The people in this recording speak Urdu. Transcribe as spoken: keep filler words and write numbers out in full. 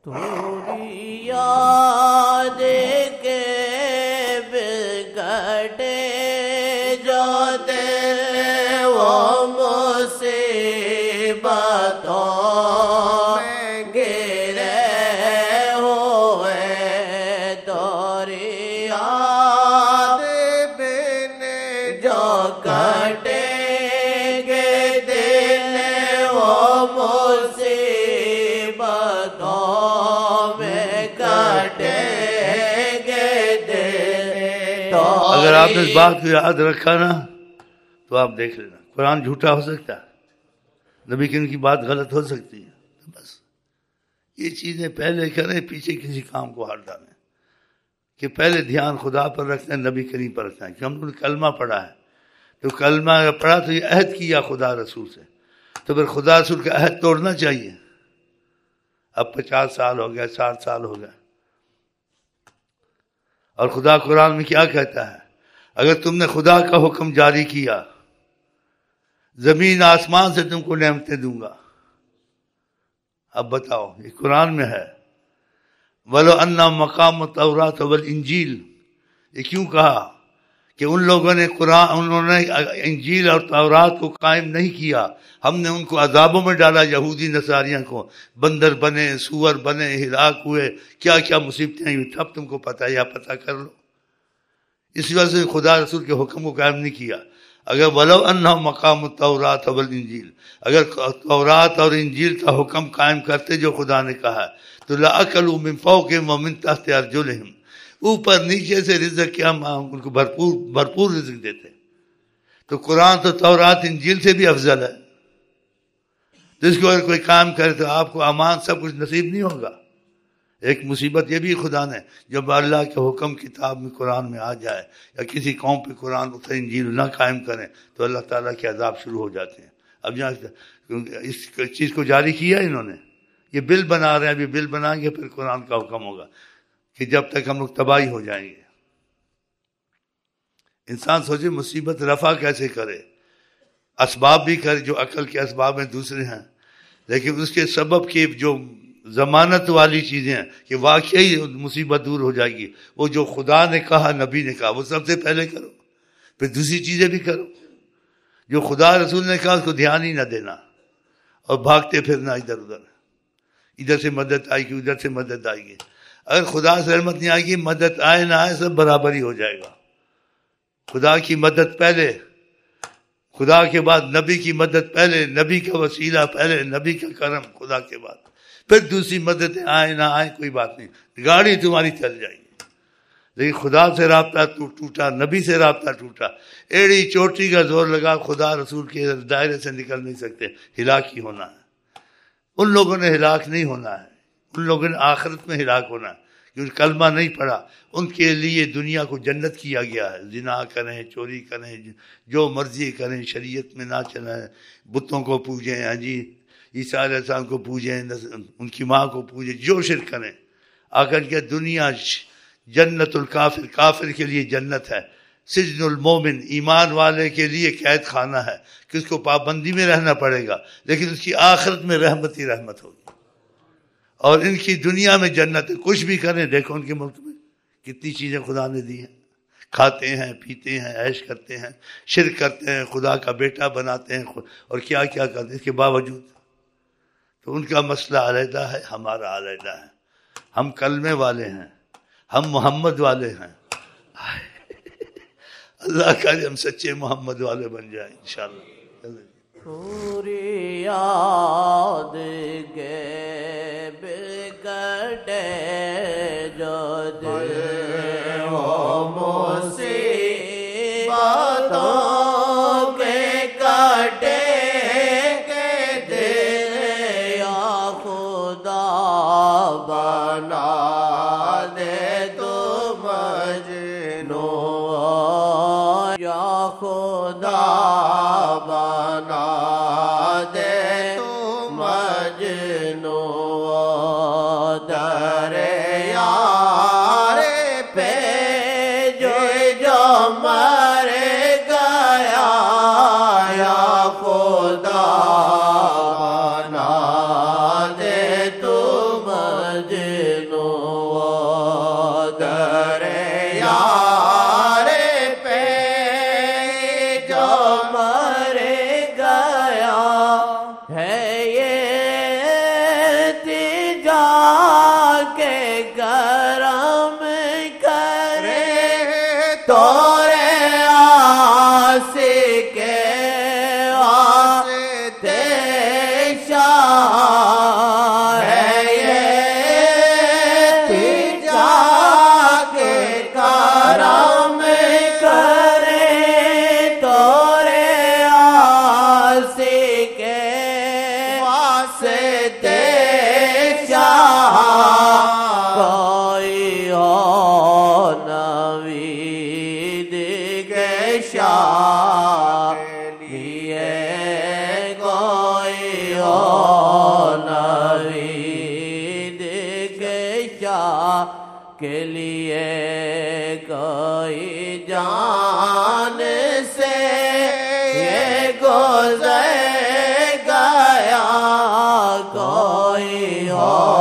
تھوڑی یاد کے بگڑے جو دل وہ مصیبتوں میں گرے ہوئے تھوڑی یاد بن جو کٹے گے دل وہ مصیبتوں میں کٹے گے دل. اگر آپ نے اس بات کو یاد رکھا نا تو آپ دیکھ لینا قرآن جھوٹا ہو سکتا ہے, نبی کریم کی بات غلط ہو سکتی ہے. بس یہ چیزیں پہلے کریں, پیچھے کسی کام کو ہار ڈالیں, کہ پہلے دھیان خدا پر رکھنا ہے, نبی کریم پر رکھنا ہے. کہ ہم نے کلمہ پڑھا ہے تو کلمہ اگر پڑھا تو یہ عہد کیا خدا رسول سے, تو پھر خدا رسول کا عہد توڑنا چاہیے. اب پچاس سال ہو گیا, ساٹھ سال ہو گیا, اور خدا قرآن میں کیا کہتا ہے, اگر تم نے خدا کا حکم جاری کیا زمین آسمان سے تم کو نعمتیں دوں گا. اب بتاؤ, یہ قرآن میں ہے, وَلَوْ أَنَّ مَقَامَ التَّوْرَاةَ وَالْإِنْجِيلِ. یہ کیوں کہا کہ ان لوگوں نے قرآن انہوں نے انجیل اور تورات کو قائم نہیں کیا, ہم نے ان کو عذابوں میں ڈالا. یہودی نصاریاں کو بندر بنے, سور بنے, ہلاک ہوئے, کیا کیا مصیبتیں ہوئی, تب تم کو پتہ ہے, یا پتہ کر لو. اس وجہ سے خدا رسول کے حکم کو قائم نہیں کیا. اگر وَلَوْ أَنَّهُ مَقَامُ التَّوْرَاةَ وَالْإِنْجِيلِ, اگر تورات اور انجیل کا حکم قائم کرتے جو خدا نے کہا, تو لَأَكَلُوا مِنْ فَوْقِهِمْ وَمِنْ تَحْتِ أَرْجُلِهِمْ, اوپر نیچے سے رزق کیا ہم ان کو بھرپور بھرپور رزق دیتے. تو قرآن تو تورات انجیل سے بھی افضل ہے. تو اس کو اگر کوئی کام کرے تو آپ کو امان سب کچھ نصیب نہیں ہوگا. ایک مصیبت یہ بھی خدا نے, جب اللہ کے حکم کتاب میں قرآن میں آ جائے, یا کسی قوم پہ قرآن اتر انجیل نہ قائم کریں, تو اللہ تعالیٰ کے عذاب شروع ہو جاتے ہیں. اب جہاں اس چیز کو جاری کیا انہوں نے, یہ بل بنا رہے ہیں, ابھی بل بنائیں گے پھر قرآن کا حکم ہوگا کہ جب تک ہم لوگ تباہی ہو جائیں گے. انسان سوچے مصیبت رفع کیسے کرے, اسباب بھی کرے جو عقل کے اسباب ہیں دوسرے ہیں, لیکن اس کے سبب کی جو ضمانت والی چیزیں ہیں کہ واقعی مصیبت دور ہو جائے گی, وہ جو خدا نے کہا نبی نے کہا وہ سب سے پہلے کرو, پھر دوسری چیزیں بھی کرو. جو خدا رسول نے کہا اس کو دھیان ہی نہ دینا, اور بھاگتے پھرنا ادھر ادھر, ادھر سے مدد آئے گی ادھر سے مدد آئے گی. اگر خدا سے رحمت نہیں آئے گی, مدد آئے نہ آئے سب برابر ہی ہو جائے گا. خدا کی مدد پہلے, خدا کے بعد نبی کی مدد پہلے, نبی کا وسیلہ پہلے, نبی کا کرم خدا کے بعد, پھر دوسری مددیں آئے نہ آئے کوئی بات نہیں, گاڑی تمہاری چل جائے گی. لیکن خدا سے رابطہ ٹوٹا, نبی سے رابطہ ٹوٹا, ایڑی چوٹی کا زور لگا, خدا رسول کے دائرے سے نکل نہیں سکتے, ہلاک ہی ہونا ہے. ان لوگوں نے ہلاک نہیں ہونا ہے, ان لوگوں نے آخرت میں ہلاک ہونا ہے, کیونکہ کلمہ نہیں پڑھا. ان کے لیے دنیا کو جنت کیا گیا ہے. زنا کریں, چوری کریں, جو مرضی کریں, شریعت میں نہ چلیں, بتوں کو پوجیں, ہاں جی عیسیٰ علیہ السلام کو پوجیں, ان کی ماں کو پوجیں, جو شرک کریں. آخر کیا دنیا جنت الکافر, کافر کے لیے جنت ہے, سجن المومن ایمان والے کے لیے قید خانہ ہے کہ اس کو پابندی میں رہنا پڑے گا, لیکن اس کی آخرت میں رحمت ہی رحمت ہوگی. اور ان کی دنیا میں جنت ہے, کچھ بھی کریں. دیکھو ان کے ملک میں کتنی چیزیں خدا نے دی ہیں, کھاتے ہیں, پیتے ہیں, عیش کرتے ہیں, شرک کرتے ہیں, خدا کا بیٹا بناتے ہیں, اور کیا کیا کرتے ہیں. اس کے باوجود تو ان کا مسئلہ علیحدہ ہے, ہمارا علیحدہ ہے. ہم کلمے والے ہیں, ہم محمد والے ہیں. اللہ کرے ہم سچے محمد والے بن جائیں انشاءاللہ. پوری یاد کے بگڑے جو دل وہ مصیبتوں کے کٹے کے دل, یا خدا بنا دے تو مجنون, یا خدا بنا دے تو مجنون. در یار پہ جو جو مر گیا, یا خدا بنا دے تو مجنون. مجنو وہ در یار پہ جو مر گیا ہے یہ تجا کے کرم کرے تورے آس کے واسطے شاہ ہے یہ تجا کے کرم کرے تورے آس کے واسطے شاہ کوئی ہو نوید کے شاہ لیے کوئی ہو نوید کے شاہ کے لیے کوئی جان سے یہ گزر گیا کوئی ہو